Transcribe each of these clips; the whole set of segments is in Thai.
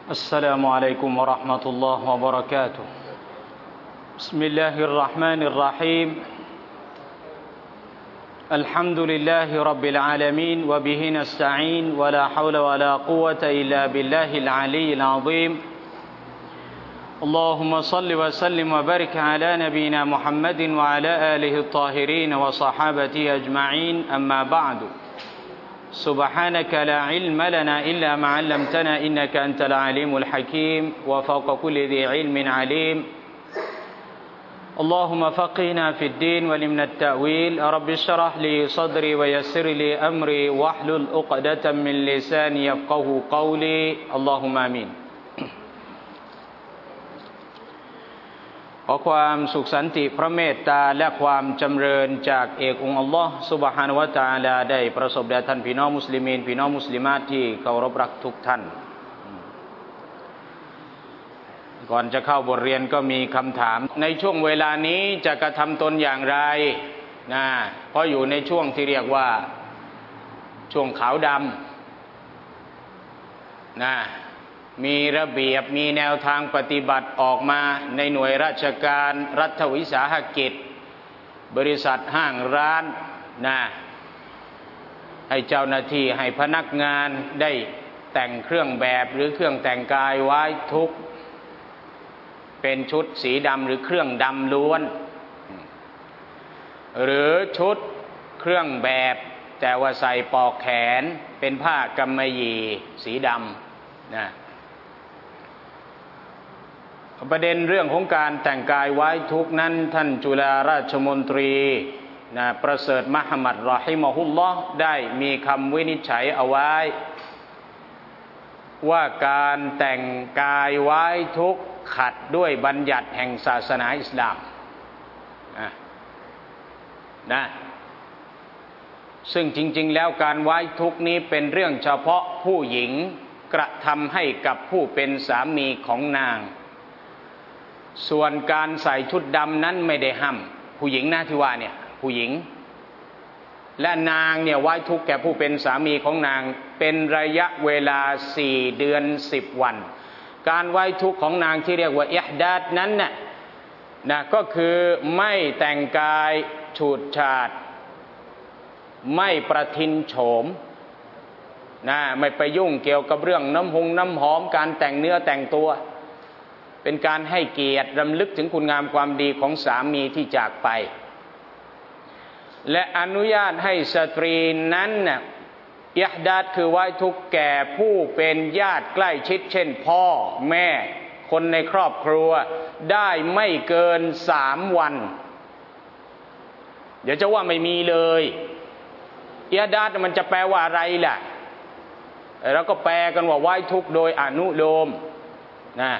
السلام عليكم ورحمة الله وبركاته بسم الله الرحمن الرحيم الحمد لله رب العالمين وبه نستعين ولا حول ولا قوة إلا بالله العلي العظيم اللهم صل وسلم وبارك على نبينا محمد وعلى آله الطاهرين وصحابته أجمعين أما بعد سبحانك لا علم لنا إلا ما علمتنا إنك أنت العليم الحكيم وفوق كل ذي علم عليم اللهم فقهنا في الدين ولمنا التأويل رب اشرح لي صدري ويسر لي أمري واحلل عقدة من لساني يفقه قولي اللهم آمين ขอความสุขสันติพระเมตตาและความจำเริญจากเอกองค์อัลลอฮ์ซุบฮานะฮูวะตะอาลาได้ประสบแด่ท่านพี่น้องมุสลิมีนพี่น้องมุสลิมาตที่เคารพรักทุกท่านก่อนจะเข้าบทเรียนก็มีคำถามในช่วงเวลานี้จะกระทำตนอย่างไรนะเพราะอยู่ในช่วงที่เรียกว่าช่วงขาวดำนะมีระเบียบมีแนวทางปฏิบัติออกมาในหน่วยราชการรัฐวิสาหกิจบริษัทห้างร้านนะให้เจ้าหน้าที่ให้พนักงานได้แต่งเครื่องแบบหรือเครื่องแต่งกายไว้ทุกเป็นชุดสีดำหรือเครื่องดำล้วนหรือชุดเครื่องแบบแต่ว่าใส่ปลอกแขนเป็นผ้ากำมะหยี่สีดำนะประเด็นเรื่องของการแต่งกายไว้ทุกนั้นท่านจุฬาราชมนตรีนะประเสริฐมหมัดรอฮิมะฮุลลอฮ์ได้มีคำวินิจฉัยเอาไว้ว่าการแต่งกายไว้ทุกขัดด้วยบัญญัติแห่งศาสนาอิสลามนะซึ่งจริงๆแล้วการไว้ทุกนี้เป็นเรื่องเฉพาะผู้หญิงกระทำให้กับผู้เป็นสามีของนางส่วนการใส่ชุดดำนั้นไม่ได้ห้ามผู้หญิงนะที่ว่าเนี่ยผู้หญิงและนางเนี่ยไว้ทุกข์แก่ผู้เป็นสามีของนางเป็นระยะเวลา4 เดือน10 วันการไว้ทุกข์ของนางที่เรียกว่าอิฮดาดนั้นน่ะนะก็คือไม่แต่งกายฉูดฉาดไม่ประทินโฉมนะไม่ไปยุ่งเกี่ยวกับเรื่องน้ำหอมการแต่งเนื้อแต่งตัวเป็นการให้เกียรติรำลึกถึงคุณงามความดีของสามีที่จากไปและอนุญาตให้สตรีนั้นน่ะอิฮดาดคือไว้ทุกข์แก่ผู้เป็นญาติใกล้ชิดเช่นพ่อแม่คนในครอบครัวได้ไม่เกิน3 วันเดี๋ยวจะว่าไม่มีเลยอิฮดาดมันจะแปลว่าอะไรล่ะเราก็แปลกันว่าไว้ทุกข์โดยอนุโลมนะ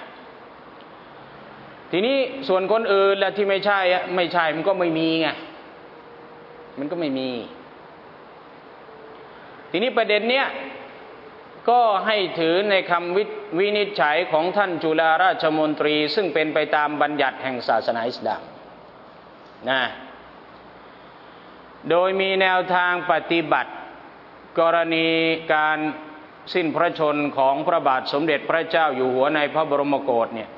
ทีนี้ส่วนคนอื่นและที่ไม่ใช่มันก็ไม่มีไงมันก็ไม่มีทีนี้ประเด็นเนี้ยก็ให้ถือในคำวินิจฉัยของท่านจุฬาราชมนตรีซึ่งเป็นไปตามบัญญัติแห่งศาสนาอิสลามนะโดยมีแนวทางปฏิบัติกรณีการสิ้นพระชนของพระบาทสมเด็จพระเจ้าอยู่หัวในพระบรมโกศเนี่ย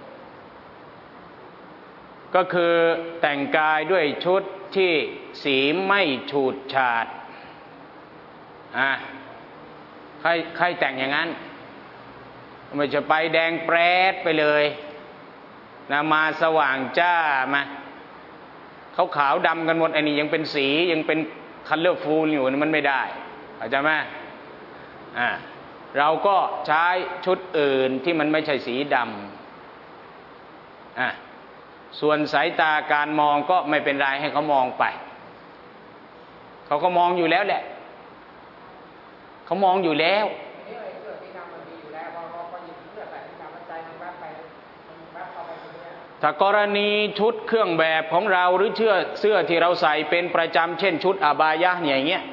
ก็คือแต่งกายด้วยชุดที่สีไม่ฉูดฉาดใครแต่งอย่างนั้นไม่จะไปแดงแปรดไปเลยนะมาสว่างจ้ามาเขาขาวดำกันหมดอันนี้ยังเป็นสียังเป็นคัลเลอร์ฟูลอยู่มันไม่ได้เข้าใจไหมเราก็ใช้ชุดอื่นที่มันไม่ใช่สีดำส่วนสายตาการมองก็ไม่เป็นไรให้เขามองไปเขาก็มองอยู่แล้วแหละเขามองอยู่แล้วถ้ากรณีชุดเครื่องแบบของเราหรือเสื้อที่เราใส่เป็นประจำเช่นชุดอาบายะห์อย่างเงี้ย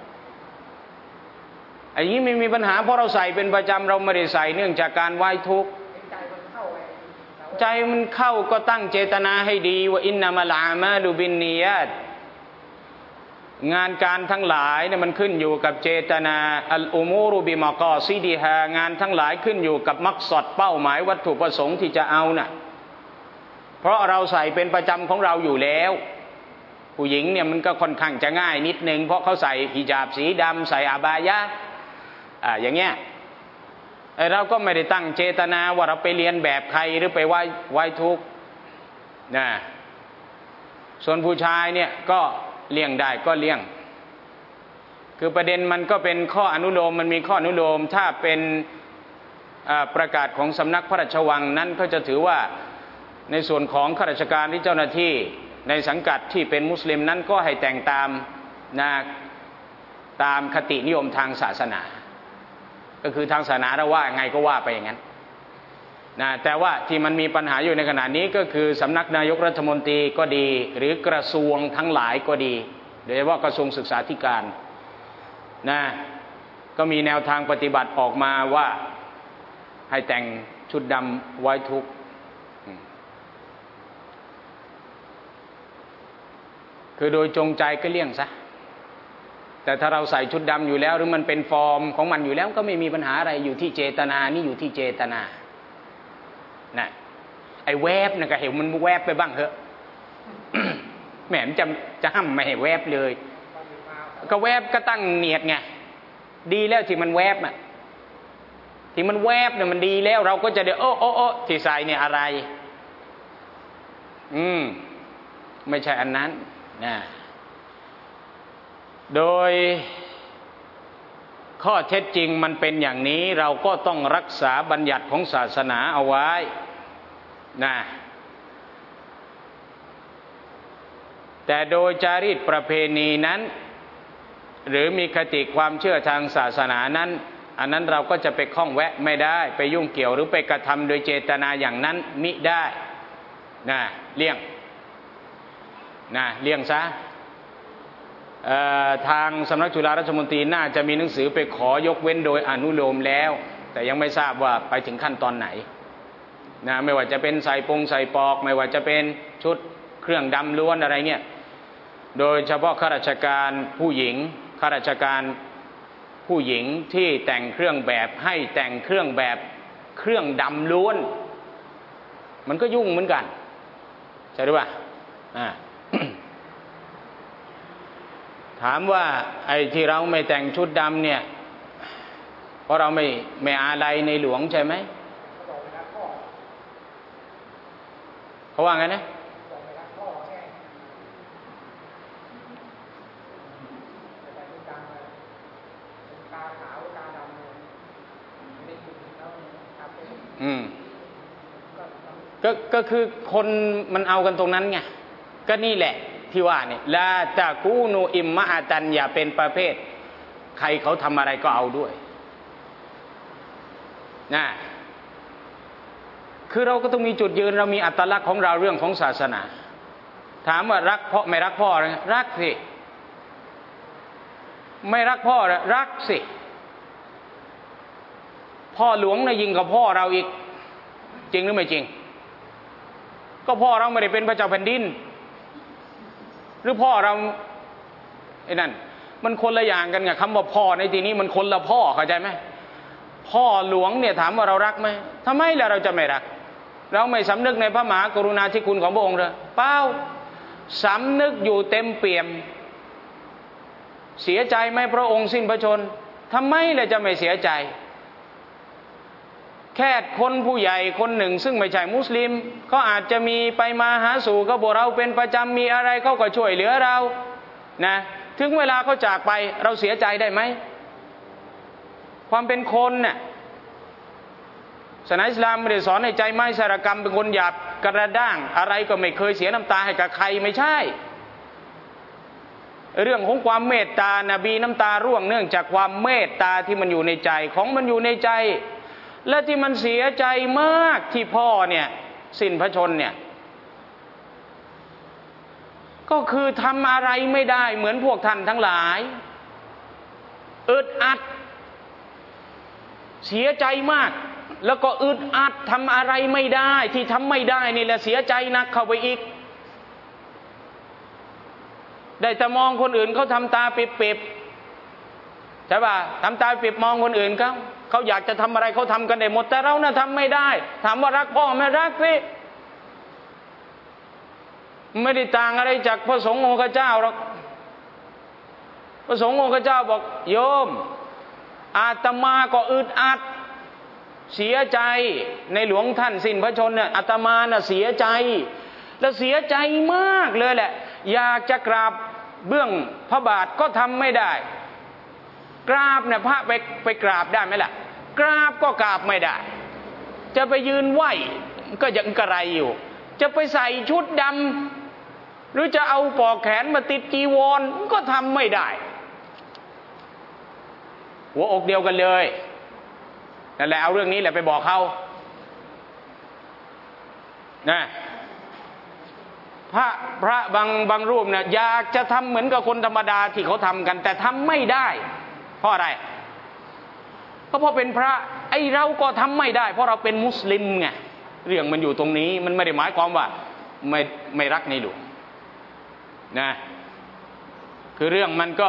อันนี้ไม่มีปัญหาเพราะเราใส่เป็นประจำเราไม่ได้ใส่เนื่องจากการไหว้ทุกข์ใจมันเข้าก็ตั้งเจตนาให้ดีว่าอินนามัลอามาลุบินนียาตงานการทั้งหลายเนี่ยมันขึ้นอยู่กับเจตนาอัลอุมูรุบิมากอซิดิฮางานทั้งหลายขึ้นอยู่กับมักซอดเป้าหมายวัตถุประสงค์ที่จะเอาน่ะเพราะเราใส่เป็นประจำของเราอยู่แล้วผู้หญิงเนี่ยมันก็ค่อนข้างจะง่ายนิดนึงเพราะเขาใส่ฮิญาบสีดำใส่อาบายะอย่างเงี้ยเราก็ไม่ได้ตั้งเจตนาว่าเราไปเรียนแบบใครหรือไปไว้ทุกข์นะส่วนผู้ชายเนี่ยก็เลี่ยงได้ก็เลี่ยงคือประเด็นมันก็เป็นข้ออนุโลมมันมีข้ออนุโลมถ้าเป็นประกาศของสำนักพระราชวังนั้นก็จะถือว่าในส่วนของข้าราชการที่เจ้าหน้าที่ในสังกัดที่เป็นมุสลิมนั้นก็ให้แต่งตามตามคตินิยมทางศาสนาก็คือทางศาสนาเราว่าไงก็ว่าไปอย่างนั้นแต่ว่าที่มันมีปัญหาอยู่ในขณะนี้ก็คือสำนักนายกรัฐมนตรีก็ดีหรือกระทรวงทั้งหลายก็ดีโดยเฉพาะกระทรวงศึกษาธิการก็มีแนวทางปฏิบัติออกมาว่าให้แต่งชุดดำไว้ทุกข์คือโดยจงใจก็เลี่ยงซะแต่ถ้าเราใส่ชุดดำอยู่แล้วหรือมันเป็นฟอร์มของมันอยู่แล้วก็ไม่มีปัญหาอะไรอยู่ที่เจตนานี่อยู่ที่เจตนานะไอ้แวบนะก็เห็นมันแวบไปบ้างเถอะ แหมมันจะห้ามไม่ให้แวบเลยก็แวบก็ตั้งเนียดไงดีแล้วที่มันแวบน่ะที่มันแวบเนี่ยมันดีแล้วเราก็จะเดี๋ยวโอ้ที่ใส่เนี่ยอะไรไม่ใช่อันนั้นนะโดยข้อเท็จจริงมันเป็นอย่างนี้เราก็ต้องรักษาบัญญัติของศาสนาเอาไว้นะแต่โดยจารีตประเพณีนั้นหรือมีคติความเชื่อทางศาสนานั้นอันนั้นเราก็จะไปข้องแวะไม่ได้ไปยุ่งเกี่ยวหรือไปกระทำโดยเจตนาอย่างนั้นมิได้นะเลี่ยงซะทางสำนักจุฬาราชมนตรีน่าจะมีหนังสือไปขอยกเว้นโดยอนุโลมแล้วแต่ยังไม่ทราบว่าไปถึงขั้นตอนไหนไม่ว่าจะเป็นใส่ปอกไม่ว่าจะเป็นชุดเครื่องดำล้วนอะไรเงี้ยโดยเฉพาะข้าราชการผู้หญิงข้าราชการผู้หญิงที่แต่งเครื่องแบบให้แต่งเครื่องแบบเครื่องดำล้วนมันก็ยุ่งเหมือนกันใช่หรือเปล่าถามว่าไอ้ที่เราไม่แต่งชุดดำเนี่ยเพราะเราไม่อาลัยในหลวงใช่ไหมเขาว่าไงนะก็คือคนมันเอากันตรงนั้นไงก็นี่แหละที่ว่าเนี่ยลาตะกูนูอิมมะอาตันอย่าเป็นประเภทใครเขาทำอะไรก็เอาด้วยนะคือเราก็ต้องมีจุดยืนเรามีอัตลักษณ์ของเราเรื่องของศาสนาถามว่ารักพ่อไม่รักพ่อรักสิไม่รักพ่อรักสิพ่อหลวงเนี่ยยิ่งกว่าพ่อเราอีกจริงหรือไม่จริงก็พ่อเราไม่ได้เป็นพระเจ้าแผ่นดินหรือพ่อเราไอ้นั่นมันคนละอย่างกันไงคำว่าพ่อในที่นี้มันคนละพ่อเข้าใจไหมพ่อหลวงเนี่ยถามว่าเรารักไหมทำไมล่ะเราจะไม่รักเราไม่สำนึกในพระมหากรุณาธิคุณของพระองค์เลยเปล่าสำนึกอยู่เต็มเปี่ยมเสียใจไหมพระองค์สิ้นพระชนม์ทำไมล่ะจะไม่เสียใจแค่คนผู้ใหญ่คนหนึ่งซึ่งไม่ใช่มุสลิมเขาอาจจะมีไปมาหาสู่กับพวกเราเป็นประจำมีอะไรเขาก็ช่วยเหลือเรานะถึงเวลาเขาจากไปเราเสียใจได้ไหมความเป็นคนน่ะศาสนาอิสลามไม่ได้สอนให้ใจไม้สารกรรมเป็นคนหยาบกระด้างอะไรก็ไม่เคยเสียน้ำตาให้กับใครไม่ใช่เรื่องของความเมตตานบีน้ำตาร่วงเนื่องจากความเมตตาที่มันอยู่ในใจของมันอยู่ในใจและที่มันเสียใจมากที่พ่อเนี่ยสิ้นพระชนม์เนี่ยก็คือทำอะไรไม่ได้เหมือนพวกท่านทั้งหลายอึดอัดเสียใจมากแล้วก็อึดอัดทำอะไรไม่ได้ที่ทำไม่ได้นี่แหละเสียใจหนักเข้าไปอีกได้แต่มองคนอื่นเขาทำตาปิบๆใช่ป่ะทำตาปิบมองคนอื่นเขาอยากจะทำอะไรเขาทำกันได้หมดแต่เราน่ะทำไม่ได้ถามว่ารักพ่อไม่รักสิไม่ได้ต่างอะไรจากพระสงฆ์องค์เจ้าหรอกพระสงฆ์องค์เจ้าบอกโยมอาตมาก็อึดอัดเสียใจในหลวงท่านสิ้นพระชนม์เนี่ยอาตมาน่ะเสียใจและเสียใจมากเลยแหละอยากจะกราบเบื้องพระบาทก็ทำไม่ได้กราบเนี่ยพระไปกราบได้ไหมล่ะกราบก็กราบไม่ได้จะไปยืนไหว้ก็ยังกระไรอยู่จะไปใส่ชุดดำหรือจะเอาปอกแขนมาติดจีวรก็ทำไม่ได้หัวอกเดียวกันเลยนั่นแหละเอาเรื่องนี้แหละไปบอกเขานะพระบางรูปเนี่ยอยากจะทำเหมือนกับคนธรรมดาที่เขาทำกันแต่ทำไม่ได้เพราะอะไรก็เพราะเป็นพระไอ้เราก็ทำไม่ได้เพราะเราเป็นมุสลิมไงเรื่องมันอยู่ตรงนี้มันไม่ได้หมายความว่าไม่รักในหลวงนะคือเรื่องมันก็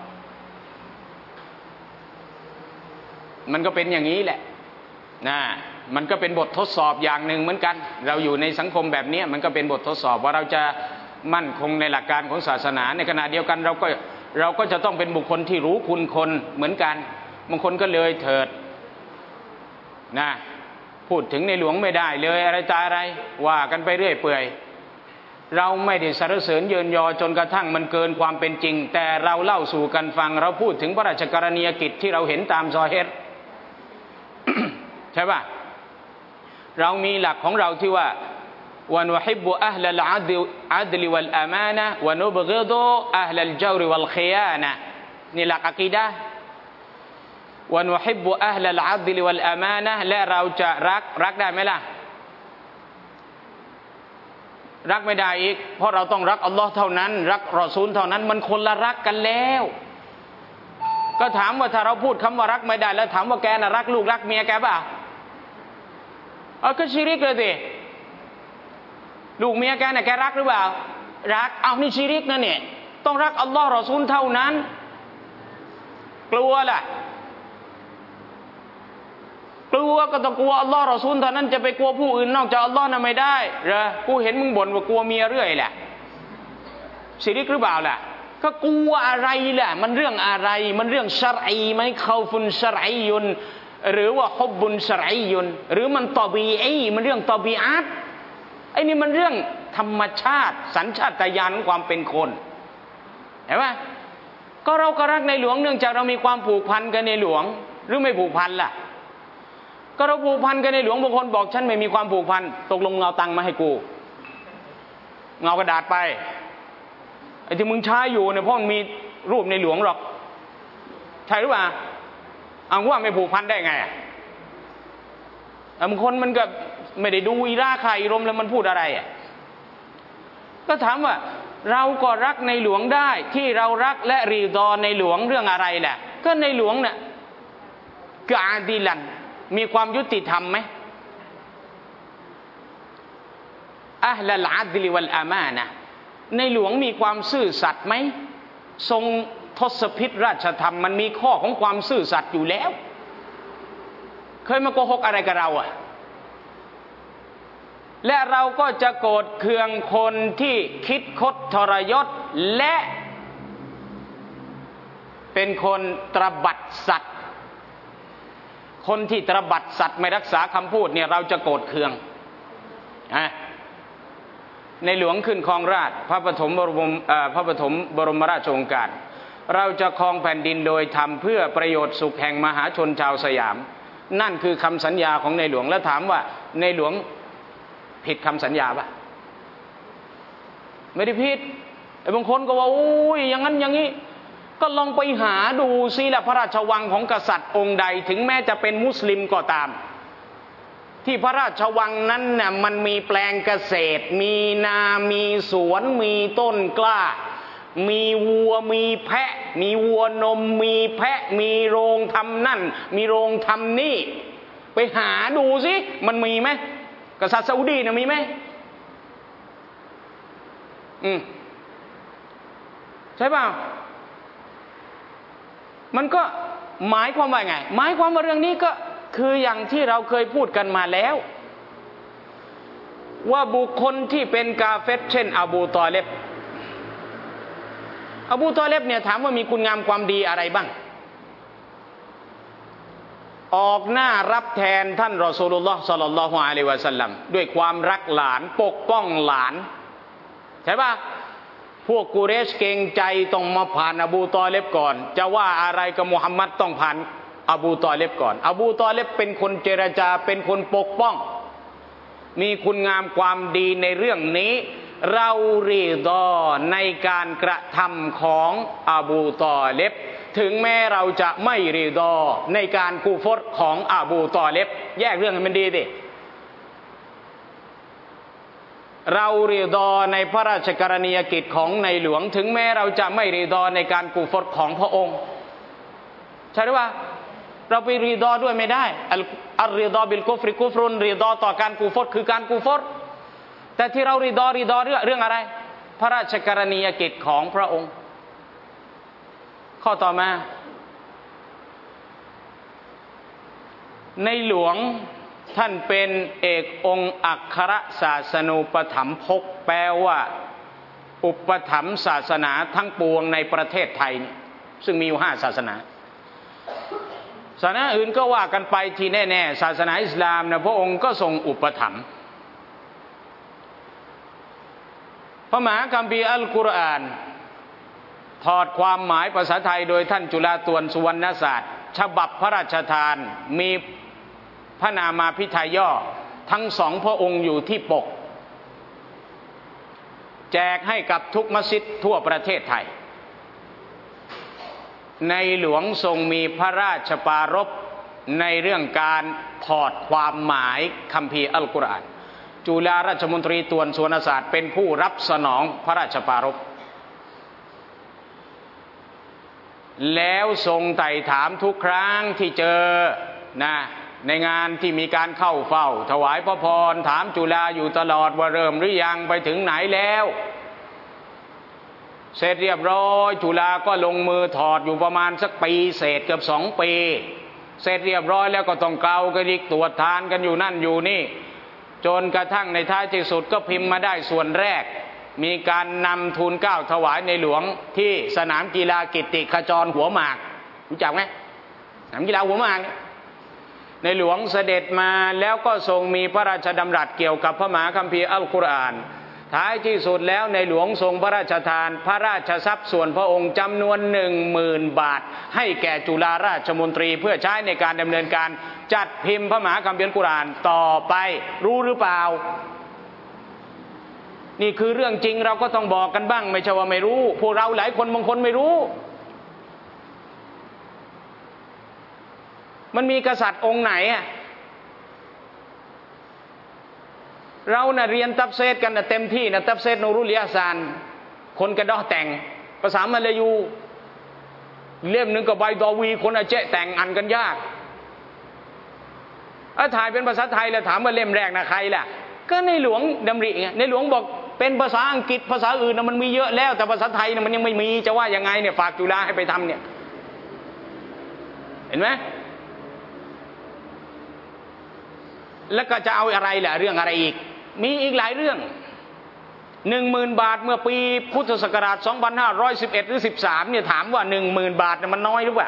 เป็นอย่างนี้แหละนะมันก็เป็นบททดสอบอย่างหนึ่งเหมือนกันเราอยู่ในสังคมแบบนี้มันก็เป็นบททดสอบว่าเราจะมั่นคงในหลักการของศาสนาในขณะเดียวกันเราก็จะต้องเป็นบุคคลที่รู้คุณคนเหมือนกันบางคนก็เลยเถิดนะพูดถึงในหลวงไม่ได้เลยอะไรตาอะไรว่ากันไปเรื่อยเปื่อยเราไม่ได้สรรเสริญเยินยอจนกระทั่งมันเกินความเป็นจริงแต่เราเล่าสู่กันฟังเราพูดถึงพระราชกรณียกิจที่เราเห็นตามซอฮีฮ์ ใช่ป่ะเรามีหลักของเราที่ว่าวะนุฮิบบุอัลลอัดลวัลอามานะวะนุบกิดุอัลลจอรวัลคิยานะนี่หลักอะกีดะห์วะนุฮิบบุอัลลอัดลวัลอามานะและเราจะรักได้ไหมล่ะรักไม่ได้อีกเพราะเราต้องรักอัลลอฮ์เท่านั้นรักรอซูลเท่านั้นมันคนละรักกันแล้วก็ถามว่าถ้าเราพูดคำว่ารักไม่ได้แล้วถามว่าแกน่ะรักลูกรักเมียแกป่ะก็ชิริกเลยสิลูกเมียแกน่ะแกรักหรือเปล่ารักเอานี่ชิริกนะเนี่ยต้องรักอัลลอฮ์รอซูลเท่านั้นกลัวล่ะกลัวก็ต้องกลัวอัลลอฮ์รอซูลเท่านั้นจะไปกลัวผู้อื่นนอกจากอัลลอฮ์น่ะไม่ได้เหรอกูเห็นมึงบ่นว่ากลัวเมียเรื่อยแหละชิริกหรือเปล่าล่ะก็กลัวอะไรล่ะมันเรื่องอะไรมันเรื่องชะรอีไหมเขาฟุนชะรอียุนหรือว่าฮุบบุนชะรอียุนหรือมันตอบีอีมันเรื่องตอบีอะฮ์ไอ้นี่มันเรื่องธรรมชาติสัญชาตญาณของความเป็นคนเห็นไหมก็เราก็รักในหลวงเนื่องจากเรามีความผูกพันกันในหลวงหรือไม่ผูกพันล่ะก็เราผูกพันกันในหลวงบางคนบอกฉันไม่มีความผูกพันตกลงเงาตังมาให้กูเงากระดาษไปไอ้ที่มึงใช้อยู่เนี่ยเพราะมันมีรูปในหลวงหรอกใช่หรือเปล่าเอาว่าไม่ผูกพันได้ไงบางคนมันก็ไม่ได้ดูอีราคาอิรมแล้วมันพูดอะไรก็ถามว่าเราก็รักในหลวงได้ที่เรารักและรีดอในหลวงเรื่องอะไรแหละก็ในหลวงเนี่ยกาดิลันมีความยุติธรรมไหมอัลลอัดลิวัลอามานะในหลวงมีความซื่อสัตย์ไหมทรงทศพิธราชธรรมมันมีข้อของความซื่อสัตย์อยู่แล้วเคยมาโกหกอะไรกับเราและเราก็จะโกรธเคืองคนที่คิดคดทรยศและเป็นคนตระบัดสัตย์คนที่ตระบัดสัตย์ไม่รักษาคำพูดเนี่ยเราจะโกรธเคืองในหลวงขึ้นครองราชย์พระปฐมบรมราชโองการเราจะครองแผ่นดินโดยทำเพื่อประโยชน์สุขแห่งมหาชนชาวสยามนั่นคือคำสัญญาของในหลวงแล้วถามว่าในหลวงผิดคำสัญญาป่ะไม่ได้ผิดไอ้บางคนก็ว่าโอ้ยอย่างนั้นอย่างนี้ก็ลองไปหาดูซิละพระราชวังของกษัตริย์องค์ใดถึงแม้จะเป็นมุสลิมก็ตามที่พระราชวังนั้นน่ะมันมีแปลงเกษตรมีนามีสวนมีต้นกล้ามีวัวมีแพะมีวัวนมมีแพะมีโรงทำนั่นมีโรงทำนี่ไปหาดูสิมันมีไหมกษัตริย์ซาอุดีน่ะมีไหมช่ป่ะมันก็หมายความว่าไงหมายความว่าเรื่องนี้ก็คืออย่างที่เราเคยพูดกันมาแล้วว่าบุคคลที่เป็นกาเฟรเช่นอบูตอเลบเนี่ยถามว่ามีคุณงามความดีอะไรบ้างออกหน้ารับแทนท่านรอซูลุลลอฮ์ศ็อลลัลลอฮุอะลัยฮิวะซัลลัมด้วยความรักหลานปกป้องหลานใช่ป่ะพวกกุเรชเกรงใจต้องมาผ่านอบูตอเลบก่อนจะว่าอะไรกับมุฮัมมัดต้องผ่านอบูตอเลบก่อนอบูตอเลบเป็นคนเจรจาเป็นคนปกป้องมีคุณงามความดีในเรื่องนี้เรารีฎอในการกระทำของอบูตอเลบถึงแม้เราจะไม่รีฎอในการกูฟรของอบูตอเลบแยกเรื่องให้มันดีดิเรารีฎอในพระราชกรณียกิจของในหลวงถึงแม้เราจะไม่รีฎอในการกูฟรของพระองค์ใช่หรือเปล่าเราไปรีฎอด้วยไม่ได้อัลรีฎอบิลกุฟริกุฟรุนรีฎอต่อการกูฟรคือการกูฟรแต่ที่เรารีฎอเรื่องอะไรพระราชกรณียกิจของพระองค์ข้อต่อมาในหลวงท่านเป็นเอกองค์อัครศาสนูปถัมภกแปลว่าอุปถัมภ์ศาสนาทั้งปวงในประเทศไทยซึ่งมีอยู่5ศาสนาศาสนาอื่นก็ว่ากันไปที่แน่ๆศาสนาอิสลามนะพระองค์ก็ทรงอุปถัมภ์พระมหาคัมภีร์อัลกุรอานถอดความหมายภาษาไทยโดยท่านจุฬาตวนสุวรรณศาสตร์ฉบับพระราชทานมีพระนามาพิไทยย่อทั้ง2พระองค์อยู่ที่ปกแจกให้กับทุกมัสยิดทั่วประเทศไทยในหลวงทรงมีพระราชปรารภในเรื่องการถอดความหมายคัมภีร์อัลกุรอานจุฬาราชมนตรีตวนสุวรรณศาสตร์เป็นผู้รับสนองพระราชปรารภแล้วทรงไต่ถามทุกครั้งที่เจอนะในงานที่มีการเข้าเฝ้าถวายพระพรถามจุฬาอยู่ตลอดว่าเริ่มหรือยังไปถึงไหนแล้วเสร็จเรียบร้อยจุฬาก็ลงมือถอดอยู่ประมาณสักปีเศษเกือบ2 ปีเสร็จเรียบร้อยแล้วก็ต้องเกากันอีกตรวจทานกันอยู่นั่นอยู่นี่จนกระทั่งในท้ายที่สุดก็พิมพ์มาได้ส่วนแรกมีการนำทูลเกล้าถวายในหลวงที่สนามกีฬากิตติขจรหัวหมากรู้จักไหมสนามกีฬาหัวหมากในหลวงเสด็จมาแล้วก็ทรงมีพระราชดำรัสเกี่ยวกับพระมหาคัมภีร์อัลกุรอานท้ายที่สุดแล้วในหลวงทรงพระราชทานพระราชทรัพย์ส่วนพระองค์จำนวน 10,000 บาทให้แก่จุฬาราชมนตรีเพื่อใช้ในการดำเนินการจัดพิมพ์พระมหาคัมภีร์อัลกุรอานต่อไปรู้หรือเปล่านี่คือเรื่องจริงเราก็ต้องบอกกันบ้างไม่ใช่ว่าไม่รู้พวกเราหลายคนบางคนไม่รู้มันมีกษัตริย์องค์ไหนอะเราน่ะเรียนตัฟซีรกันนะเต็มที่นะตัฟซีรนูรุลยาซานคนกระดอแต่งภาษามลายูเล่มหนึ่งกับใบดอวีคนอาเจแต่งอ่านกันยากถ่ายเป็นภาษาไทยแล้วถามว่าเล่มแรกนะใครล่ะก็ในหลวงดำริไงในหลวงบอกเป็นภาษาอังกฤษภาษาอื่นนะมันมีเยอะแล้วแต่ภาษาไทยนะมันยังไม่มีจะว่ายังไงเนี่ยฝากจุฬาให้ไปทำเนี่ยเห็นไหมแล้วก็จะเอาอะไรล่ะเรื่องอะไรอีกมีอีกหลายเรื่อง 10,000 บาทเมื่อปีพุทธศักราช2511หรือ13เนี่ยถามว่า 10,000 บาทมันน้อยหรือเปล่า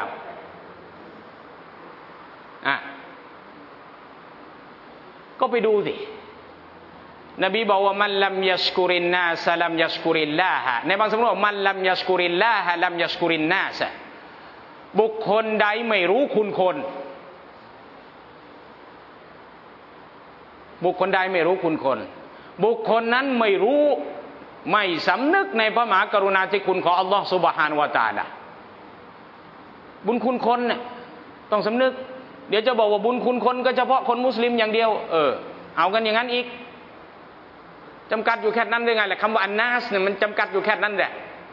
ก็ไปดูสินบีบอกว่ามันลัมยัชกุรินนาสลัมยัชกุริลลาฮะในบางสำนวนมันลัมยัชกุริลลาฮะลัมยัชกุรินนาสบุคคลใดไม่รู้คุณคนบุคคลใดไม่รู้คุณคนบุคคลนั้นไม่รู้ไม่สำนึกในพระมหากรุณาธิคุณของอัลลอฮฺซุบฮานะฮูวะตะอาลาบุญคุณคนเนี่ยต้องสำนึกเดี๋ยวจะบอกว่าบุญคุณคนก็เฉพาะคนมุสลิมอย่างเดียวเอากันอย่างนั้นอีกจำกัดอยู่แค่นั้นได้ไงแหละคำว่าอันนาสเนี่ยมันจำกัดอยู่แค่นั้นแหละ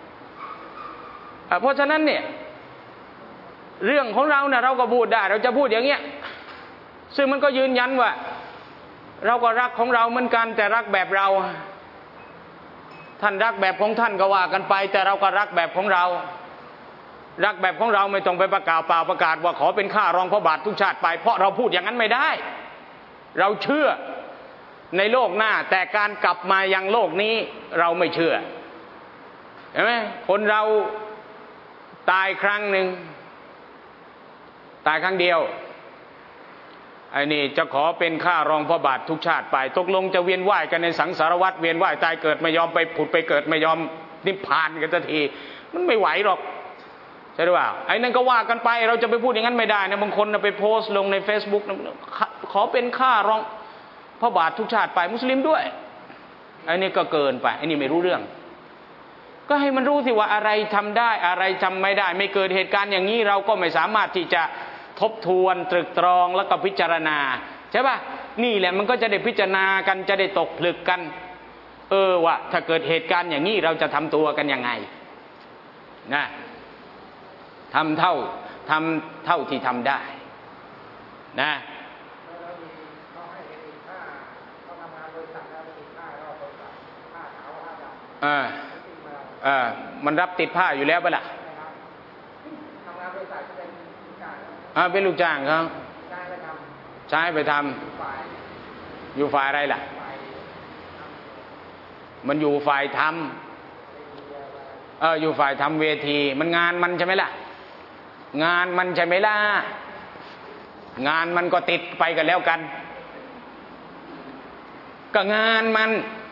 เพราะฉะนั้นเนี่ยเรื่องของเราเนี่ยเราก็พูดได้เราจะพูดอย่างเงี้ยซึ่งมันก็ยืนยันว่าเราก็รักของเราเหมือนกันแต่รักแบบเราท่านรักแบบของท่านก็ว่ากันไปแต่เราก็รักแบบของเรารักแบบของเราไม่ต้องไปประกาศประกาศว่าขอเป็นข้ารองพระบาททุกชาติไปเพราะเราพูดอย่างนั้นไม่ได้เราเชื่อในโลกหน้าแต่การกลับมายังโลกนี้เราไม่เชื่อเห็นไหมคนเราตายครั้งหนึ่งตายครั้งเดียวไอ้นี่จะขอเป็นข้ารองพระบาททุกชาติไปตกลงจะเวียนว่ายกันในสังสารวัฏเวียนว่ายตายเกิดไม่ยอมไปผุดไปเกิดไม่ยอมนิพพานกันสักทีมันไม่ไหวหรอกใช่หรือเปล่าไอ้นั่นก็ว่ากันไปเราจะไปพูดอย่างนั้นไม่ได้นะบางคนไปโพสต์ลงใน Facebook ขอเป็นข้ารองพระบาททุกชาติไปมุสลิมด้วยไอ้นี่ก็เกินไปไอ้นี่ไม่รู้เรื่องก็ให้มันรู้สิว่าอะไรทำได้อะไรทำไม่ได้ไม่เกิดเหตุการณ์อย่างนี้เราก็ไม่สามารถที่จะทบทวนตรึกตรองแล้วก็พิจารณาใช่ป่ะนี่แหละมันก็จะได้พิจารณากันจะได้ตกผลึกกันว่าถ้าเกิดเหตุการณ์อย่างนี้เราจะทำตัวกันยังไงนะทำเท่าที่ทำได้นะมันรับติดผ้าอยู่แล้วป่ะล่ะเป็นลูกจ้างเขาใช้ไปทำอยู่ฝ่ายอะไรล่ะมันอยู่ฝ่ายทำอยู่ฝ่ายทำเวทีมันงานมันใช่ไหมล่ะงานมันใช่ไหมล่ะงานมันก็ติดไปกันแล้วกันก็งานมัน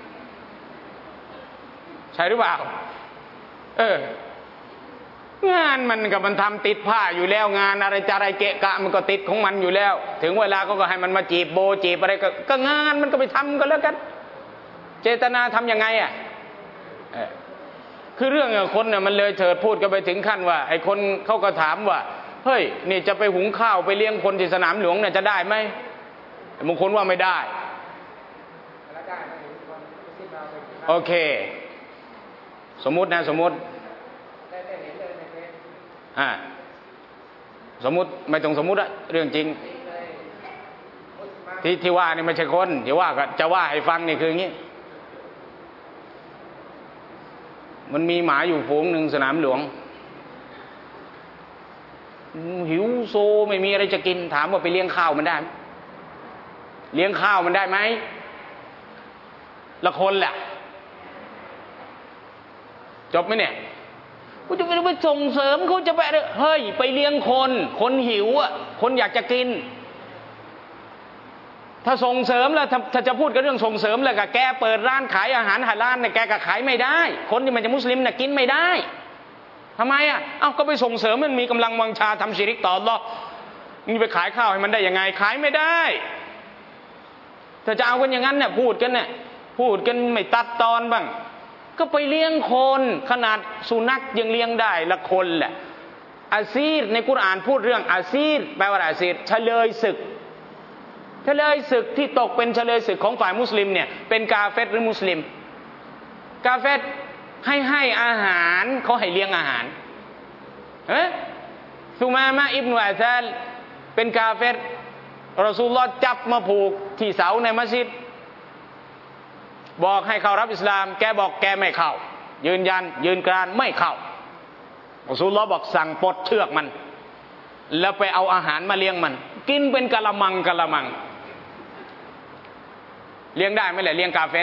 ใช่หรือเปล่างานมันกับมันทำติดผ้าอยู่แล้วงานอะไรจะอะไรเกะกะมันก็ติดของมันอยู่แล้วถึงเวลาก็ให้มันมาจีบโบจีบอะไรก็งานมันก็ไปทำกันแล้วกันเจตนาทำยังไงคือเรื่องคนเนี่ยมันเลยเถิดพูดกันไปถึงขั้นว่าไอ้คนเขาก็ถามว่าเฮ้ยนี่จะไปหุงข้าวไปเลี้ยงคนที่สนามหลวงเนี่ยจะได้ไหมบางคนว่าไม่ได้โอเคสมมุตินะสมมุติสมมุติไม่ต้องสมมุติอะเรื่องจริงที่ว่านี่ไม่ใช่คนที่ว่าก็จะว่าให้ฟังนี่คืออย่างนี้มันมีหมาอยู่ฝูงหนึ่งสนามหลวงหิวโซไม่มีอะไรจะกินถามว่าไปเลี้ยงข้าวมันได้เลี้ยงข้าวมันได้ไหมละคนแหละจบไหมเนี่ยกูจะไปส่งเสริมเขาจะไปเฮ้ยไปเลี้ยงคนหิวอ่ะคนอยากจะกินถ้าส่งเสริมแล้วถ้าจะพูดกันเรื่องส่งเสริมแล้วก็แกเปิดร้านขายอาหารฮาลาลเนี่ยแกก็ขายไม่ได้คนที่มันจะมุสลิมน่ะกินไม่ได้ทำไมก็ไปส่งเสริมมันมีกำลังวังชาทำชิริกต่ออัลเลาะห์นี่ไปขายข้าวให้มันได้ยังไงขายไม่ได้ถ้าจะเอากันอย่างนั้นเนี่ยพูดกันไม่ตัดตอนบ้างก็ไปเลี้ยงคนขนาดสุนัขยังเลี้ยงได้ละคนแหละอาซีรในกุรอานพูดเรื่องอาซีรแปลว่าอาซีรเฉลยศึกที่ตกเป็นเฉลยศึกของฝ่ายมุสลิมเนี่ยเป็นกาเฟรหรือมุสลิมกาเฟรให้อาหารเขาให้เลี้ยงอาหารซุมามะอิบนุอาซาลเป็นกาเฟรรอซูลุลลอฮ์จับมาผูกที่เสาในมัสยิดบอกให้เข้ารับอิสลามแกบอกแกไม่เข้ายืนยันยืนกรานไม่เข้ารอซูลุลลอฮ์บอกสั่งปลดเชือกมันแล้วไปเอาอาหารมาเลี้ยงมันกินเป็นกะละมังเลี้ยงได้ไหมล่ะเลี้ยงกาเฟร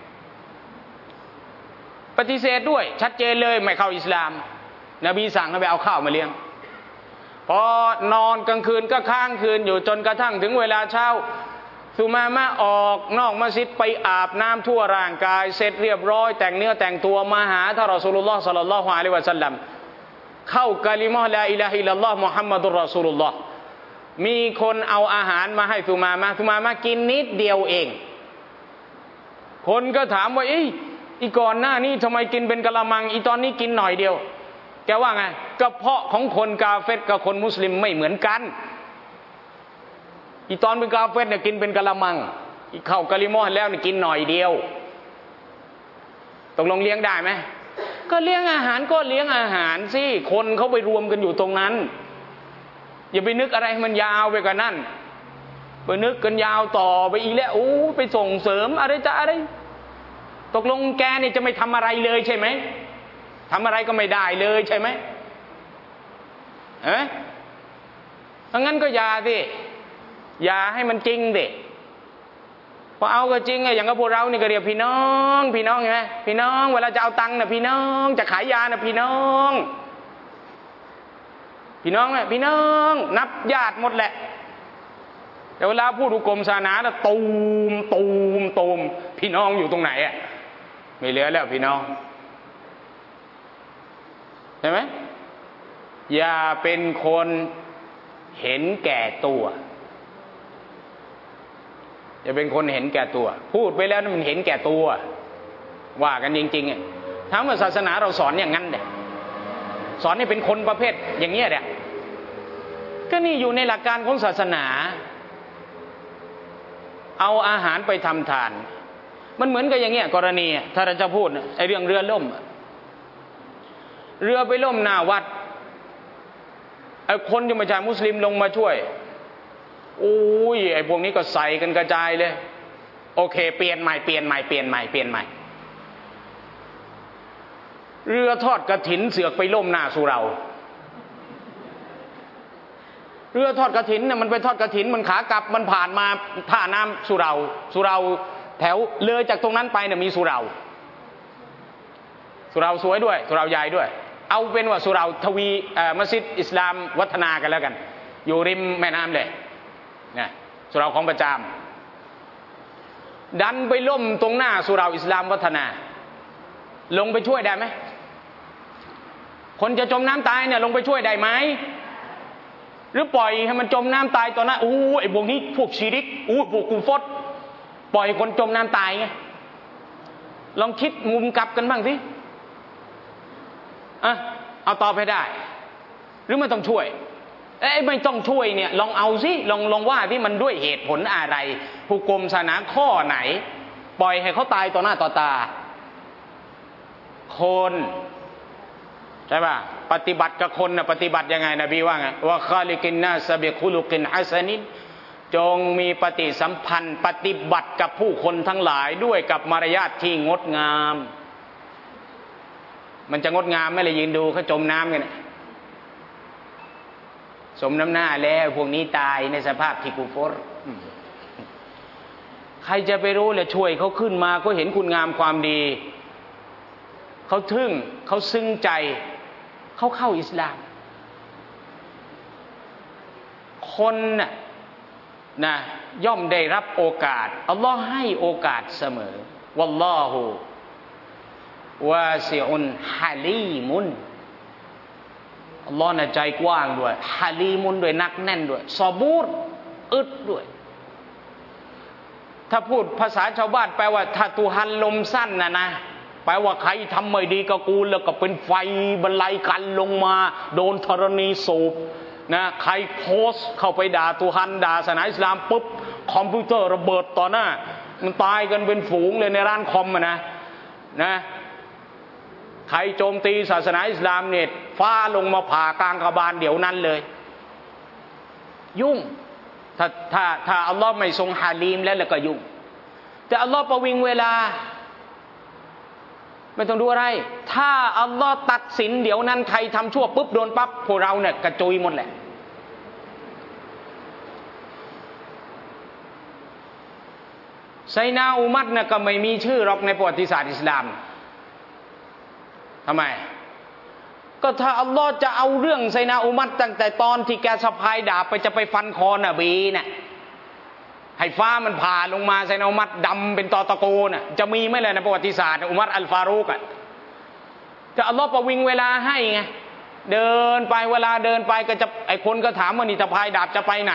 ปฏิเสธด้วยชัดเจนเลยไม่เข้าอิสลามนบีสั่งให้ไปเอาข้าวมาเลี้ยงพอนอนกลางคืนก็ค้างคืนอยู่จนกระทั่งถึงเวลาเช้าซุมามะออกนอกมัสยิดไปอาบน้ำทั่วร่างกายเสร็จเรียบร้อยแต่งเนื้อแต่งตัวมาหาท่านรอซูลุลลอฮ์ศ็อลลัลลอฮุอะลัยฮิวะซัลลัมเข้ากะลิมะฮ์ลาอิลาฮะอิลลัลลอฮ์มุฮัมมัดุรรอซูลุลลอฮ์มีคนเอาอาหารมาให้ซุมามะกินนิดเดียวเองคนก็ถามว่าอีก่อนหน้านี้ทำไมกินเป็นกะละมังอีตอนนี้กินหน่อยเดียวแกว่าไงกระเพาะของคนกาเฟรกับคนมุสลิมไม่เหมือนกันอีตอนเป็นกาเฟรเนี่ยกินเป็นกะละมังอีเข้ากะลิมะห์แล้วเนี่ยกินหน่อยเดียวตกลงเลี้ยงได้ไหมก็เลี้ยงอาหารสิคนเขาไปรวมกันอยู่ตรงนั้นอย่าไปนึกอะไรมันยาวไปกว่านั้นไปนึกกันยาวต่อไปอีกแล้วไปส่งเสริมอะไรจะอะไรตกลงแกนี่จะไม่ทำอะไรเลยใช่ไหมทำอะไรก็ไม่ได้เลยใช่ไหมถ้างั้นก็อย่าสิอย่าให้มันจริงดิพอเอาก็จริงอย่างกับพวกเรานี่ก็เรียกพี่น้องพี่น้องเห็นไหมพี่น้องเวลาจะเอาตังค์นะพี่น้องจะขายยานะพี่น้องพี่น้องนะพี่น้องนับญาติหมดแหละแต่เวลาพูดอุกรมศาสนาแล้วตูมพี่น้องอยู่ตรงไหนอ่ะไม่เหลือแล้วพี่น้องใช่ไหมอย่าเป็นคนเห็นแก่ตัวอย่าเป็นคนเห็นแก่ตัวพูดไปแล้วมันเห็นแก่ตัวว่ากันจริงๆอ่ะถามว่าศาสนาเราสอนอย่างนั้นเด็สอนให้เป็นคนประเภทอย่างเงี้ยเด็ก็นี่อยู่ในหลักการของศาสนาเอาอาหารไปทำทานมันเหมือนกับอย่างเงี้ยกรณีถ้าเราจะพูดไอ้เรื่องเรือล่มเรือไปล่มหน้าวัดไอ้คนที่มาจากมุสลิมลงมาช่วยโอ้ยไอ้พวกนี้ก็ใส่กันกระจายเลยโอเคเปลี่ยนใหม่เรือทอดกฐินเสือกไปล่มหน้าสุเหร่าเรือทอดกฐินเนี่ยมันไปทอดกฐินมันขากลับมันผ่านมาท่าน้ำสุเหร่าแถวเลยจากตรงนั้นไปเนี่ยมีสุเหร่าสวยด้วยสุเหร่าใหญ่ด้วยเอาเป็นว่าสุเหร่าทวีมัสยิดอิสลามวัฒนากันแล้วกันอยู่ริมแม่น้ำเลยเนี่ยสุเหร่าของประจามดันไปล่มตรงหน้าสุเหร่าอิสลามวัฒนาลงไปช่วยได้ไหมคนจะจมน้ำตายเนี่ยลงไปช่วยได้ไหมหรือปล่อยให้มันจมน้ำตายตอนนั้นไอ้พวกนี้พวกชีริกพวกกูฟดปล่อยคนจมน้ำตายไงลองคิดมุมกลับกันบ้างสิเอาตอบให้ได้หรือไม่ต้องช่วยไม่ต้องช่วยเนี่ยลองเอาสิลองว่าที่มันด้วยเหตุผลอะไรผู้กรมศาสนาข้อไหนปล่อยให้เขาตายต่อหน้าต่อตาคนใช่ป่ะปฏิบัติกับคนนะปฏิบัติยังไงนบีว่าไงว่าคาลิกินนาสบิคุลุกินฮัสนินจงมีปฏิสัมพันธ์ปฏิบัติกับผู้คนทั้งหลายด้วยกับมารยาทที่งดงามมันจะงดงามไม่เลยยืนดูเขาจมน้ำกันสมน้ำหน้าแล้วพวกนี้ตายในสภาพที่กุฟรใครจะไปรู้เลยช่วยเขาขึ้นมาก็เห็นคุณงามความดีเขาทึ่งเขาซึ้งใจเขาเข้าอิสลามคนนะย่อมได้รับโอกาสอัลลอฮ์ให้โอกาสเสมอวัลลอฮุวาซิอุนฮะลีมุนอัลลอฮ์น่ะใจกว้างด้วยฮะลีมุนด้วยนักแน่นด้วยซอบูรอึดด้วยถ้าพูดภาษาชาวบ้านแปลว่าถ้าตุฮันลมสั้นนะแปลว่าใครทำไม่ดีกับกูแล้วก็เป็นไฟบรรลัยกันลงมาโดนธรณีสูบนะใครโพสต์เข้าไปด่าตุฮันด่าศาสนาอิสลามปุ๊บคอมพิวเตอร์ระเบิดต่อหน้ามันตายกันเป็นฝูงเลยในร้านคอมนะใครโจมตีศาสนาอิสลามเนี่ยฟ้าลงมาผ่ากลางกบาลเดี๋ยวนั้นเลยยุ่งถ้าอัลลอฮ์ไม่ทรงฮาลีมแล้วก็ยุ่งแต่อัลลอฮ์ประวิงเวลาไม่ต้องดูอะไรถ้าอัลลอฮ์ตัดสินเดี๋ยวนั้นใครทำชั่วปุ๊บโดนปั๊บพวกเราเนี่ยกระจุยหมดแหละไซนาอุมัดเนี่ยก็ไม่มีชื่อหรอกในประวัติศาสตร์อิสลามทำไมก็ถ้าอัลลอฮ์จะเอาเรื่องไซนาอุมัดตั้งแต่ตอนที่แกสะพายดาบไปจะไปฟันคอนบีเนี่ยให้ฟ้ามันผ่าลงมาไซนาอุมัดดำเป็นตอตะโกน่ะจะมีไหมเลยในประวัติศาสตร์อุมัรอัลฟารุกอ่ะแต่อัลลอฮ์ประวิงเวลาให้ไงเดินไปเวลาเดินไปก็จะไอคนก็ถามว่านี่สะพายดาบจะไปไหน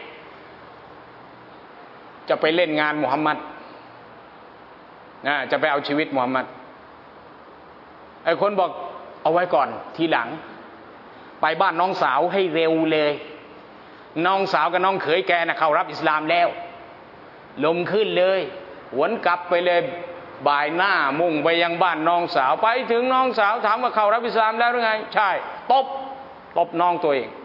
จะไปเล่นงานมุฮัมมัดจะไปเอาชีวิตมุฮัมมัดไอคนบอกเอาไว้ก่อนทีหลังไปบ้านน้องสาวให้เร็วเลยน้องสาวกับน้องเขยแกน่ะเข้ารับอิสลามแล้วลมขึ้นเลยหวนกลับไปเลยบ่ายหน้ามุ่งไปยังบ้านน้องสาวไปถึงน้องสาวถามว่าเข้ารับอิสลามแล้วหรือไงใช่ตบน้องตัวเอง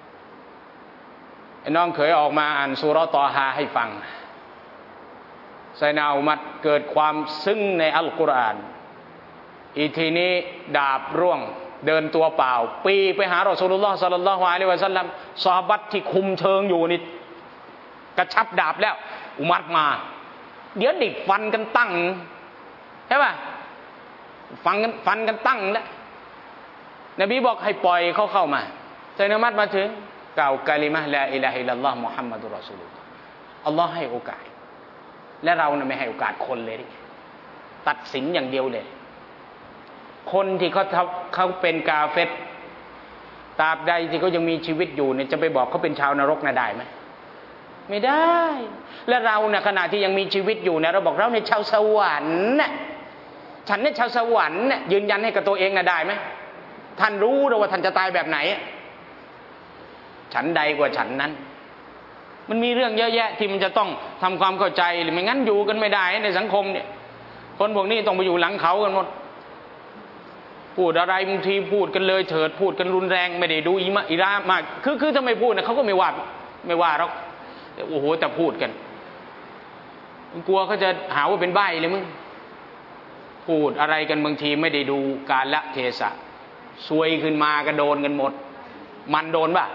ไอ้น้องเขยออกมาอ่านซูเราะห์ตอฮาให้ฟังไซนาอุมัดเกิดความซึ้งในอัลกุรอานอีทีนี้ดาบร่วงเดินตัวเปล่าปีไปหารอซูลุลลอฮ์ศ็อลลัลลอฮุอะลัยฮิวะซัลลัมซอฮาบะห์ที่คุมเชิงอยู่นี่กระชับดาบแล้วอุมัรมาเดี๋ยวดิฟันกันตั้งใช่ป่ะฟันกันตั้งแล้วนบีบอกให้ปล่อยเขาเข้ามาไซนาอุมัดมาถึงกล่าวกะลิมะห์ลาอิลาฮะอิลลัลลอฮ์มุฮัมมัดุรรอซูลุลลอฮ์อัลลอฮ์ให้โอกาสและเราเนี่ยไม่ให้โอกาสคนเลยตัดสินอย่างเดียวเลยคนที่เขาเป็นกาเฟรตราบใดที่เขายังมีชีวิตอยู่เนี่ยจะไปบอกเขาเป็นชาวนรกน่ะได้ไหมไม่ได้และเราเนี่ยขณะที่ยังมีชีวิตอยู่เนี่ยเราบอกเราเนี่ยชาวสวรรค์น่ะฉันเนี่ยชาวสวรรค์น่ะยืนยันให้กับตัวเองน่ะได้ไหมท่านรู้หรือว่าท่านจะตายแบบไหนฉันใดกว่าฉันนั้นมันมีเรื่องเยอะแยะที่มันจะต้องทำความเข้าใจหรือไม่งั้นอยู่กันไม่ได้ในสังคมเนี่ยคนพวกนี้ต้องไปอยู่หลังเขากันหมดพูดอะไรบางทีพูดกันเลยเถิดพูดกันรุนแรงไม่ได้ดูอิรามากคือถ้าไม่พูดนะเขาก็ไม่ว่าหรอกโอ้โหแต่พูดกันกลัวเขาจะหาว่าเป็นใบ้เลยมึงพูดอะไรกันบางทีไม่ได้ดูกาลเทศะซวยขึ้นมาก็โดนกันหมดมันโดนป่ะ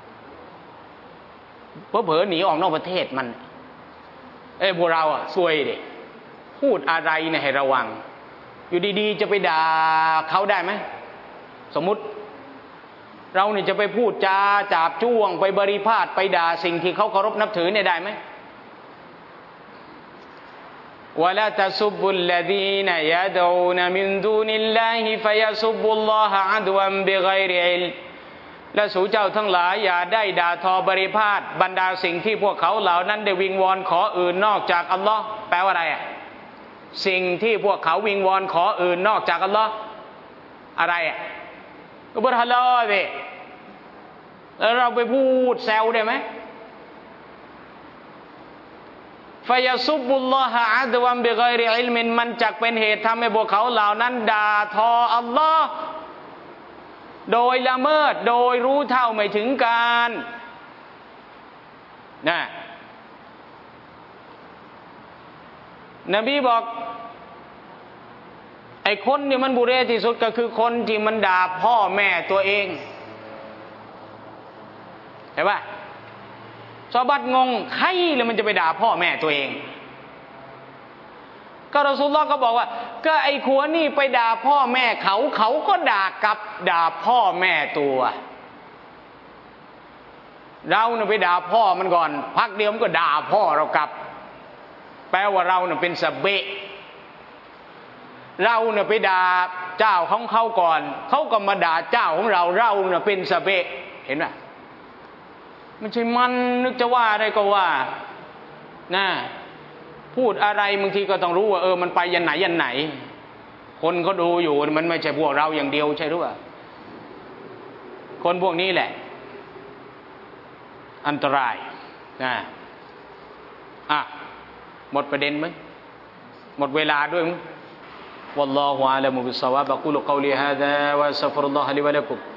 เพราะเผลอหนีออกนอกประเทศมันพวกเราซวยดิพูดอะไรเนี่ยให้ระวังอยู่ดีๆจะไปด่าเขาได้ไหมสมมุติเราเนี่ยจะไปพูดจาจาบจ้วงไปบริพาทไปด่าสิ่งที่เขาเคารพนับถือเนี่ยได้ไหมวะลาตะซุบบุลลซีนยะดูนมินดูนิลลาฮิฟะยะซุบบุลลอฮะอะดวันบิฆอยริอิลมและสู่เจ้าทั้งหลายอย่าได้ด่าทอบริพาทบรรดาสิ่งที่พวกเขาเหล่านั้นได้วิงวอนขออื่นนอกจากอัลลอฮ์แปลว่าอะไรสิ่งที่พวกเขาวิงวอนขออื่นนอกจากอัลลอฮ์อะไรก็บรฮัลลอฮ์สิแล้วเราไปพูดแซวได้ไหมฟะยะซุบบุลลอฮะอะดวันบิฆอยริอิลมินมันจักเป็นเหตุทำให้พวกเขาเหล่านั้นด่าทออัลลอฮ์โดยละเมิดโดยรู้เท่าไม่ถึงการนะนบีบอกไอ้คนเนี่ยมันบุเรที่สุดก็คือคนที่มันด่าพ่อแม่ตัวเองเห็นป่ะซอฮาบะห์งงใครแล้วมันจะไปด่าพ่อแม่ตัวเองก็รอซูลุลลอฮ์ก็บอกว่าก็ไอ้ขัวนี่ไปด่าพ่อแม่เขาก็ด่ากลับด่าพ่อแม่ตัวเราเนี่ยไปด่าพ่อมันก่อนพักเดียวมันก็ด่าพ่อเรากลับแปลว่าเราเนี่ยเป็นสะเบะเราเนี่ยไปด่าเจ้าของเขาก่อนเขาก็มาด่าเจ้าของเราเนี่ยเป็นสะเบะเห็นไหมไม่ใช่มันนึกจะว่าอะไรก็ว่านะพูดอะไรบางทีก็ต้องรู้ว่ามันไปยันไหนคนเขาดูอยู่มันไม่ใช่พวกเราอย่างเดียวใช่หรือเปล่าคนพวกนี้แหละอันตรายนะหมดประเด็นมั้ยหมดเวลาด้วยมั้ยวัลลอฮุอะลัมุบิศอวาบะกูลุกอลิฮาซาwa astaghfirullah li wa lakum